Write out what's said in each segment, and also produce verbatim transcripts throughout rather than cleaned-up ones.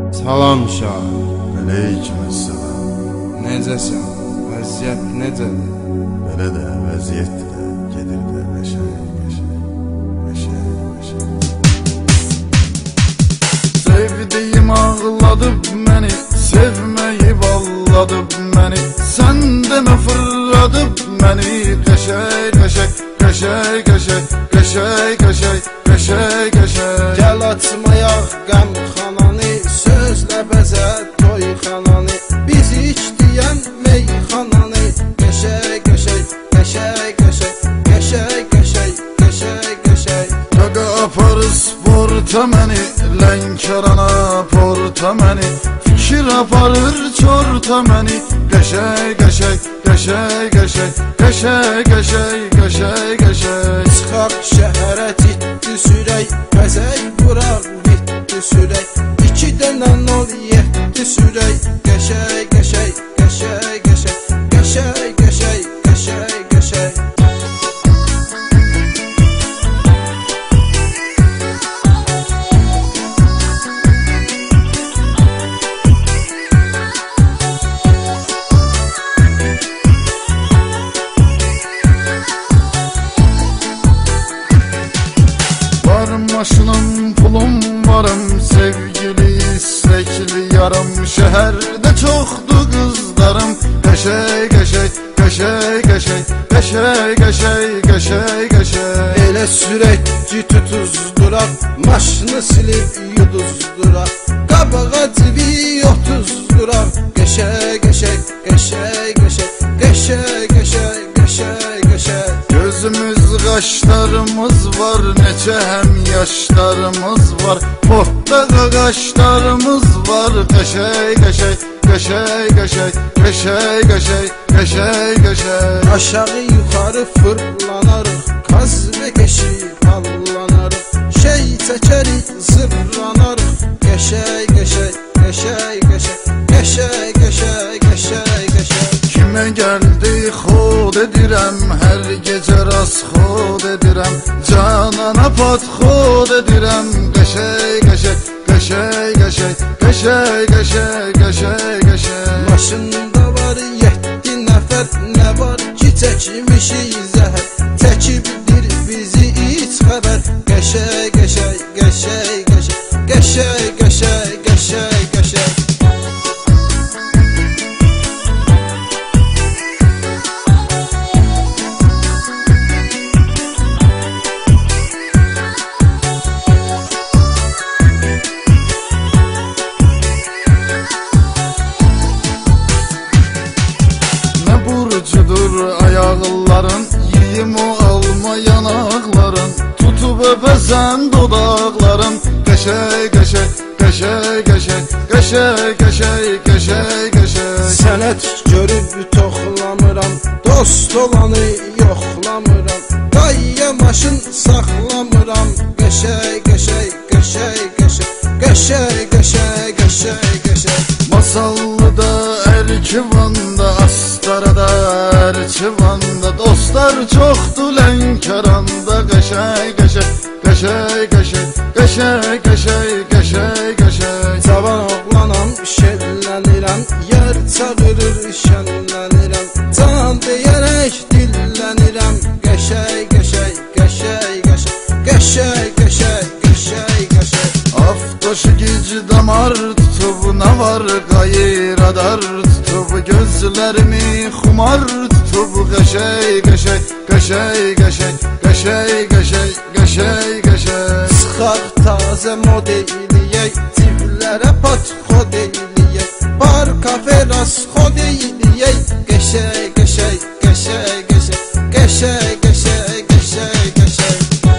Salam şahı. Aleykümselam. Necəsən? Vəziyyət necədir? Belə də vəziyyətdir də, gedir də qəşəng, qəşəng, qəşəng, qəşəng. Sevdiyim ağladıp məni, sevməyib ağladıp məni. Sən demə fırladıp məni, qəşəng, qəşəng, qəşəng, qəşəng, qəşəng, qəşəng, qəşəng, qəşəng. Gəl açmayaq qəmxananı, sözlə bəzə toyxananı. Biz içdiyən meyxananı, qəşəng, qəşəng, qəşəng, qəşəng, qəşəng, qəşəng, qəşəng, qəşəng. Qaqa aparır sporta məni, Lənkərana porta məni. Fikir aparır çorta məni, qəşəng, qəşəng, qəşəng, qəşəng, qəşəng, qəşəng, qəşəng, qəşəng. Çıxaq şəhərə ciddi sürək, bəzək vuraq bitdi sürək. İki dənə nol yetdi sürək, qəşəng, qəşəng, qəşəng, qəşəng, qəşəng, qəşəng, qəşəng, qəşəng. Maşınım, pulum varım, sevgili, istekli yarım. Şəhərdə çoxdur qızlarım, qəşəng, qəşəng, qəşəng, qəşəng, qəşəng, qəşəng, qəşəng, qəşəng. Elə sürək ki tutuzduraq, maşını silib yuduzduraq. Qabağa civi otuzduraq, qəşəng, qəşəng, qəşəng, qəşəng, qəşəng, qəşəng, qəşəng, qəşəng. Gözümüz qaşlarımız var, neçə həm yaşlarımız var. Portda qaqaşlarımız var, qəşəng, qəşəng, qəşəng, qəşəng, qəşəng, qəşəng, qəşəng, qəşəng. Aşağı yuxarı fırlanarıq, qaz və keşif allanarıq. Şey çəkərik, zırlanarıq, qəşəng, qəşəng, qəşəng, qəşəng, qəşəng, qəşəng, qəşəng, qəşəng. Kimə gəldi xod edirəm, hər gecə rast xod edirəm. Canana pat xod edirəm, qəşəng, qəşəng, qəşəng, qəşəng, qəşəng, qəşəng, qəşəng, qəşəng. Maşında var yeddi nəfər, nə var ki çəkmişik zəhər. Çəkibdir bizi heç xəbər, qəşəng, qəşəng, qəşəng, qəşəng, qəşəng, qəşəng, qəşəng, qəşəng. Burcudur ayaqların, yiyim o alma yanaqların. Tutub öpəsən dodaqların, qəşəng, qəşəng, qəşəng, qəşəng, qəşəng, qəşəng, qəşəng, qəşəng. Sənət görüb toxlamıram, dost olanı yoxlamıram. Qayya maşın saxlamıram, qəşəng, qəşəng, qəşəng, qəşəng, qəşəng, qəşəng, qəşəng, qəşəng. Masallıda, Ərkivanda, Astarada, Ərkivanda. Dostlar çoxdur Lənkəranda, qəşəng, qəşəng, qəşəng, qəşəng, qəşəng, qəşəng, qəşəng, qəşəng. Cavan oğlanam, şəllənirəm, yer çağırır, şəllənirəm. Can deyərək dillənirəm, qəşəng, qəşəng, qəşəng, qəşəng, qəşəng, qəşəng, qəşəng, qəşəng. Aftoşu gic damar tutub, nə var qayır adar tutub. Gözlərimi xumar tutub, qəşəng, qəşəng, qəşəng, qəşəng, qəşəng, qəşəng, qəşəng, qəşəng. Çıxaq tazə model eləyək, civlərə pat xod eləyək. Bar kafe rast xod eləyək, qəşəng, qəşəng, qəşəng, qəşəng, qəşəng, qəşəng, qəşəng, qəşəng.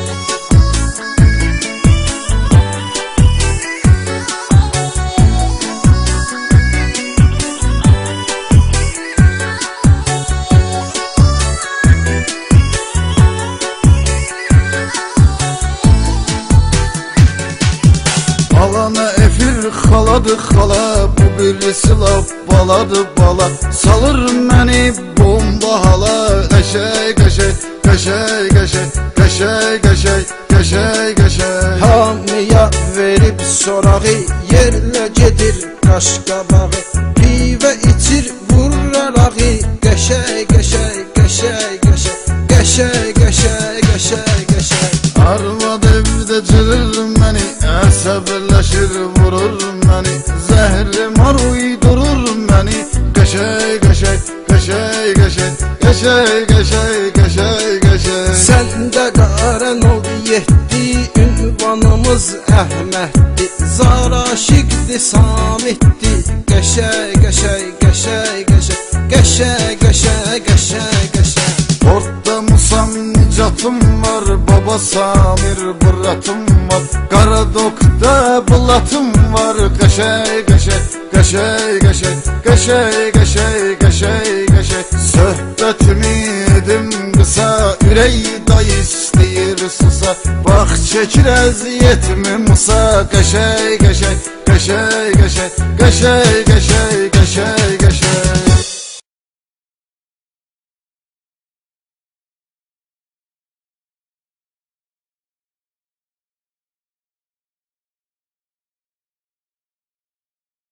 Alana efir xaladı xala, bu birisi laf baladı bala. Salır məni bomba hala, qəşəng, qəşəng, qəşəng, qəşəng, qəşəng, qəşəng, qəşəng, qəşəng. Hamıya verib sorağı, yerlə gedir qaşqabağı. Pivə içir vurur arağı, qəşəy qəşəy qəşəy qəşəy qəşəy qəşəy qəşəy qəşəy. Arvad evdə cırır məni, əsəbləşir vurur məni, zəhrim ar uydurur məni, qəşəy qəşəy qəşəy qəşəy qəşəy qəşəy qəşəy qəşəy. Səndə qarən oldu yetdi, ünvanımız Əhməddi, Zaraşiqdi, Samitdi, qəşəy qəşəy qəşəy qəşəy qəşəy qəşəy qəşəy qəşəy. Orda Musam Nicatım var, Baba Samir Buratım var, Qaradokda Bulatım var, qəşəy qəşəy qəşəy qəşəy qəşəy qəşəy qəşəy qəşəy. Söhbətimi edim qısa, ürək day istəyir susa, bax çəkir əziyyətimi Musa, qəşəy qəşəy qəşəy qəşəy qəşəy qəşəy.